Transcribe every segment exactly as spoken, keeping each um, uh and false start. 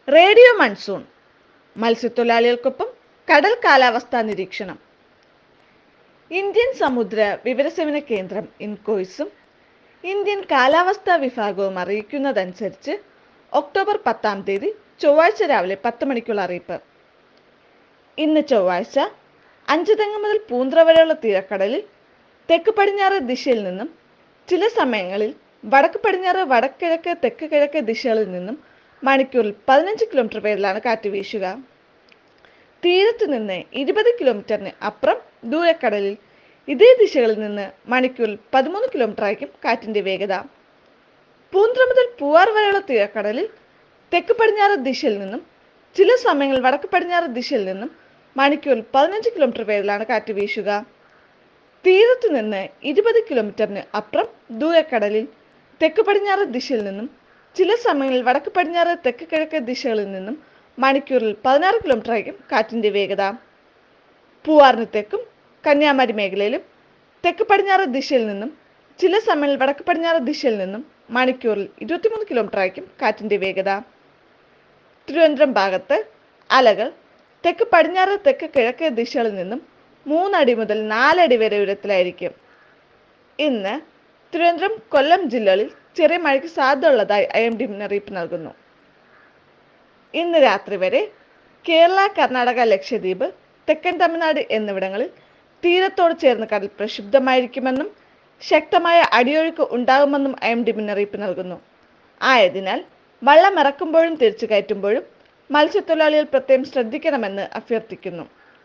Radio monsoon, മത്സ്യത്തൊഴിലാളികൾക്കൊപ്പം കടൽ കാലാവസ്ഥാ നിരീക്ഷണം. ഇന്ത്യൻ സമുദ്ര വിവരസേവന കേന്ദ്രം ഇൻകോയ്സും ഇന്ത്യൻ കാലാവസ്ഥാ വിഭാഗവും അറിയിക്കുന്നതനുസരിച്ച് ഒക്ടോബർ പത്താം തീയതി ചൊവ്വാഴ്ച രാവിലെ പത്ത് മണിക്കുള്ള അറിയിപ്പ്. ഇന്ന് ചൊവ്വാഴ്ച അഞ്ചുതെങ്ങ് മുതൽ പൂന്ത്ര വരെയുള്ള തീരക്കടലിൽ തെക്ക് പടിഞ്ഞാറ് ദിശയിൽ നിന്നും ചില സമയങ്ങളിൽ വടക്ക് പടിഞ്ഞാറ് വടക്കിഴക്ക് തെക്ക് കിഴക്ക് ദിശകളിൽ നിന്നും മണിക്കൂറിൽ പതിനഞ്ച് കിലോമീറ്റർ വേഗത്തിലാണ് കാറ്റ് വീശുക. തീരത്ത് നിന്ന് ഇരുപത് കിലോമീറ്ററിന് അപ്പുറം ദൂരക്കടലിൽ ഇതേ ദിശകളിൽ നിന്ന് മണിക്കൂറിൽ പതിമൂന്ന് കിലോമീറ്റർ ആയിരിക്കും കാറ്റിന്റെ വേഗത. പൂന്ത്ര മുതൽ പൂവാർ വരെയുള്ള തീരക്കടലിൽ തെക്ക് പടിഞ്ഞാറ് ദിശയിൽ നിന്നും ചില സമയങ്ങളിൽ വടക്ക് പടിഞ്ഞാറ് ദിശയിൽ നിന്നും മണിക്കൂറിൽ പതിനഞ്ച് കിലോമീറ്റർ വേഗത്തിലാണ് കാറ്റ് വീശുക. തീരത്ത് നിന്ന് ഇരുപത് കിലോമീറ്ററിന് അപ്പുറം ദൂരക്കടലിൽ തെക്ക് പടിഞ്ഞാറ് ദിശയിൽ നിന്നും ചില സമയങ്ങളിൽ വടക്ക് പടിഞ്ഞാറ് തെക്ക് കിഴക്ക് ദിശകളിൽ നിന്നും മണിക്കൂറിൽ പതിനാറ് കിലോമീറ്റർ ആയിരിക്കും കാറ്റിന്റെ വേഗത. പൂവാറിന് തെക്കും കന്യാകുമാരി മേഖലയിലും തെക്ക് പടിഞ്ഞാറ് ദിശയിൽ നിന്നും ചില സമയങ്ങളിൽ വടക്ക് പടിഞ്ഞാറ് ദിശയിൽ നിന്നും മണിക്കൂറിൽ ഇരുപത്തിമൂന്ന് കിലോമീറ്റർ ആയിരിക്കും കാറ്റിന്റെ വേഗത. തിരുവനന്തപുരം ഭാഗത്ത് അലകൾ തെക്ക് പടിഞ്ഞാറ് തെക്ക് കിഴക്ക് ദിശകളിൽ നിന്നും മൂന്നടി മുതൽ നാലടി വരെ ഉയരത്തിലായിരിക്കും. ഇന്ന് തിരുവനന്തപുരം കൊല്ലം ജില്ലകളിൽ ചെറിയ മഴയ്ക്ക് സാധ്യതയുള്ളതായി ഐ എം ഡി മുന്നറിയിപ്പ് നൽകുന്നു. ഇന്ന് രാത്രി വരെ കേരള, കർണാടക, ലക്ഷദ്വീപ്, തെക്കൻ തമിഴ്നാട് എന്നിവിടങ്ങളിൽ തീരത്തോട് ചേർന്ന് കടൽ പ്രക്ഷുബ്ധമായിരിക്കുമെന്നും ശക്തമായ അടിയൊഴുക്ക് ഉണ്ടാകുമെന്നും ഐ എം ഡി മുന്നറിയിപ്പ് നൽകുന്നു. ആയതിനാൽ വള്ളം ഇറക്കുമ്പോഴും തിരിച്ചു കയറ്റുമ്പോഴും മത്സ്യത്തൊഴിലാളികൾ പ്രത്യേകം ശ്രദ്ധിക്കണമെന്ന് അഭ്യർത്ഥിക്കുന്നു.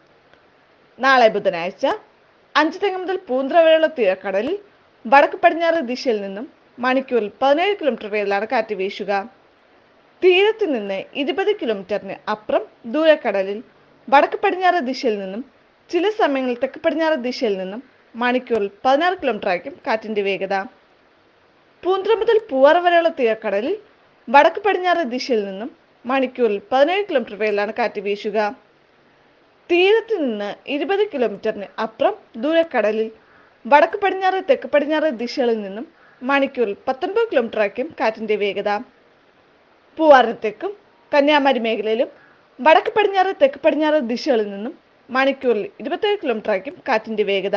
നാളെ ബുധനാഴ്ച അഞ്ചുതെങ്ങ് മുതൽ പൂന്ത്ര വരെയുള്ള തീരക്കടലിൽ വടക്ക് പടിഞ്ഞാറ് ദിശയിൽ നിന്നും മണിക്കൂറിൽ പതിനേഴ് കിലോമീറ്റർ വേഗത്തിലാണ് കാറ്റ് വീശുക. തീരത്ത് നിന്ന് ഇരുപത് കിലോമീറ്ററിന് അപ്പുറം ദൂരക്കടലിൽ വടക്ക് പടിഞ്ഞാറ് ദിശയിൽ നിന്നും ചില സമയങ്ങളിൽ തെക്ക് പടിഞ്ഞാറ് ദിശയിൽ നിന്നും മണിക്കൂറിൽ പതിനാറ് കിലോമീറ്റർ ആയിരിക്കും കാറ്റിന്റെ വേഗത. പൂന്ത്ര മുതൽ പൂവാർ വരെയുള്ള തീരക്കടലിൽ വടക്ക് പടിഞ്ഞാറ് ദിശയിൽ നിന്നും മണിക്കൂറിൽ പതിനേഴ് കിലോമീറ്റർ വേഗത്തിലാണ് കാറ്റ് വീശുക. തീരത്ത് നിന്ന് ഇരുപത് കിലോമീറ്ററിന് അപ്പുറം ദൂരക്കടലിൽ വടക്ക് പടിഞ്ഞാറ് തെക്ക് പടിഞ്ഞാറ് ദിശകളിൽ നിന്നും മണിക്കൂറിൽ പത്തൊൻപത് കിലോമീറ്റർ ആയിരിക്കും കാറ്റിന്റെ വേഗത. പൂവാറിന് തെക്കും കന്യാകുമാരി മേഖലയിലും വടക്ക് പടിഞ്ഞാറ് തെക്ക് പടിഞ്ഞാറ് ദിശകളിൽ നിന്നും മണിക്കൂറിൽ ഇരുപത്തേഴ് കിലോമീറ്റർ ആയിരിക്കും കാറ്റിന്റെ വേഗത.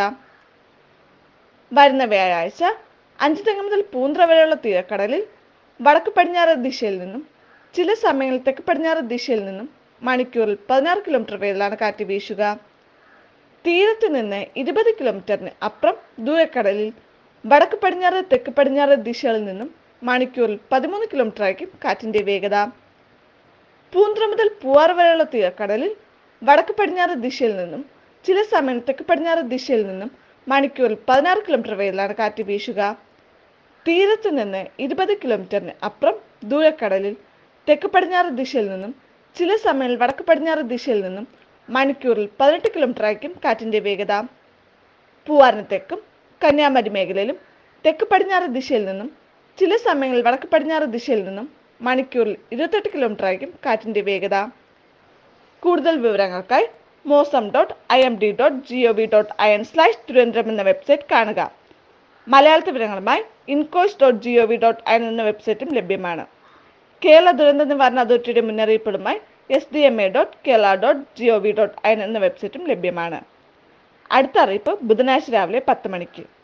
വരുന്ന വ്യാഴാഴ്ച അഞ്ചുതെങ്ങ് മുതൽ പൂന്ത്ര വരെയുള്ള തീരക്കടലിൽ വടക്ക് പടിഞ്ഞാറ് ദിശയിൽ നിന്നും ചില സമയങ്ങളിൽ തെക്ക് പടിഞ്ഞാറ് ദിശയിൽ നിന്നും മണിക്കൂറിൽ പതിനാറ് കിലോമീറ്റർ വേഗത്തിലാണ് കാറ്റ് വീശുക. തീരത്ത് നിന്ന് ഇരുപത് കിലോമീറ്ററിന് അപ്പുറം ദൂരക്കടലിൽ വടക്ക് പടിഞ്ഞാറ് തെക്ക് പടിഞ്ഞാറ് ദിശകളിൽ നിന്നും മണിക്കൂറിൽ പതിമൂന്ന് കിലോമീറ്റർ ആയിരിക്കും കാറ്റിന്റെ വേഗത. പൂന്ത്ര മുതൽ പൂവാർ വരെയുള്ള തീരക്കടലിൽ വടക്ക് പടിഞ്ഞാറ് ദിശയിൽ നിന്നും ചില സമയം തെക്ക് പടിഞ്ഞാറ് ദിശയിൽ നിന്നും മണിക്കൂറിൽ പതിനാറ് കിലോമീറ്റർ വേഗത്തിലാണ് കാറ്റ് വീശുക. തീരത്ത് നിന്ന് ഇരുപത് കിലോമീറ്ററിന് അപ്പുറം ദൂരക്കടലിൽ തെക്ക് പടിഞ്ഞാറ് ദിശയിൽ നിന്നും ചില സമയങ്ങളിൽ വടക്ക് പടിഞ്ഞാറ് ദിശയിൽ നിന്നും മണിക്കൂറിൽ പതിനെട്ട് കിലോമീറ്റർ ആയിരിക്കും കാറ്റിന്റെ വേഗത. പൂവാറിന് തെക്കും കന്യാകുമാരി മേഖലയിലും തെക്ക് പടിഞ്ഞാറ് ദിശയിൽ നിന്നും ചില സമയങ്ങളിൽ വടക്ക് പടിഞ്ഞാറ് ദിശയിൽ നിന്നും മണിക്കൂറിൽ ഇരുപത്തെട്ട് കിലോമീറ്റർ ആയിരിക്കും കാറ്റിന്റെ വേഗത. കൂടുതൽ വിവരങ്ങൾക്കായി mausam dot I M D dot G O V dot I N slash Thiruvananthapuram എന്ന വെബ്സൈറ്റ് കാണുക. മലയാളത്തിൽ വിവരങ്ങളുമായി INCOIS dot G O V dot I N എന്ന വെബ്സൈറ്റും ലഭ്യമാണ്. കേരള ദുരന്ത നിവാരണ അതോറിറ്റിയുടെ മുന്നറിയിപ്പുകളുമായി S D M A dot Kerala dot G O V dot I N എന്ന വെബ്സൈറ്റും ലഭ്യമാണ്. അടുത്ത അറിയിപ്പ് ബുധനാഴ്ച രാവിലെ പത്ത് മണിക്ക്.